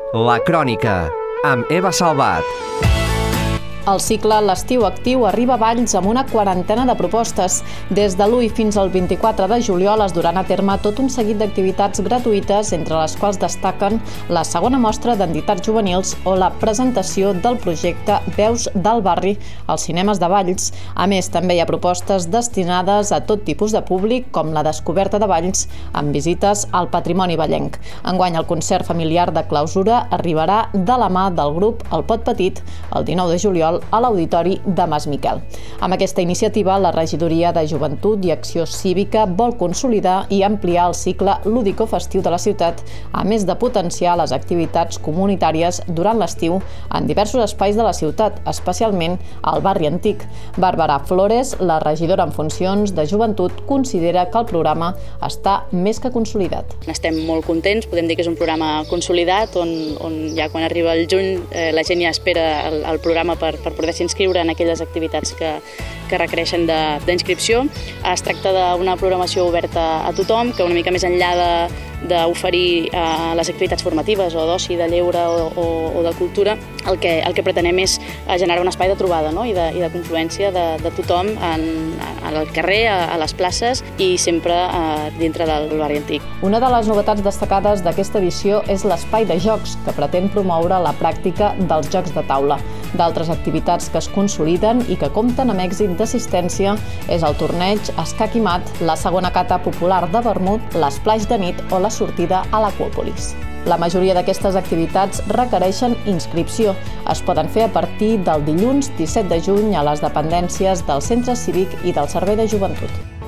La Crònica, amb Eva Salvat. El cicle L'Estiu Actiu arriba a Valls amb una quarantena de propostes. Des de l'1 fins al 24 de juliol es duran a terme tot un seguit d'activitats gratuïtes, entre les quals destaquen la segona mostra d'entitats juvenils o la presentació del projecte Veus del Barri als cinemes de Valls. A més, també hi ha propostes destinades a tot tipus de públic, com la descoberta de Valls, amb visites al patrimoni vallenc. Enguany, el concert familiar de clausura arribarà de la mà del grup El Pot Petit el 19 de juliol a l'Auditori de Mas Miquel. Amb aquesta iniciativa, la Regidoria de Joventut i Acció Cívica vol consolidar i ampliar el cicle lúdico-festiu de la ciutat, a més de potenciar les activitats comunitàries durant l'estiu en diversos espais de la ciutat, especialment al barri antic. Bàrbara Flores, la regidora en funcions de Joventut, considera que el programa està més que consolidat. Estem molt contents, podem dir que és un programa consolidat, on ja quan arriba el juny la gent ja espera el programa per poder-se inscriure en aquelles activitats que requereixen d'inscripció. Es tracta d'una programació oberta a tothom, que una mica més enllà d'oferir les activitats formatives o d'oci, de lleure o de cultura, el que pretenem és generar un espai de trobada, no? i de confluència de tothom al carrer, a les places i sempre dintre del barri antic. Una de les novetats destacades d'aquesta edició és l'espai de jocs, que pretén promoure la pràctica dels jocs de taula. D'altres activitats que es consoliden i que compten amb èxit d'assistència és el torneig Escac i Mat, la segona cata popular de vermut, l'esplai de nit o la sortida a l'Aquàpolis. La majoria d'aquestes activitats requereixen inscripció. Es poden fer a partir del dilluns 17 de juny a les dependències del Centre Cívic i del Servei de Joventut.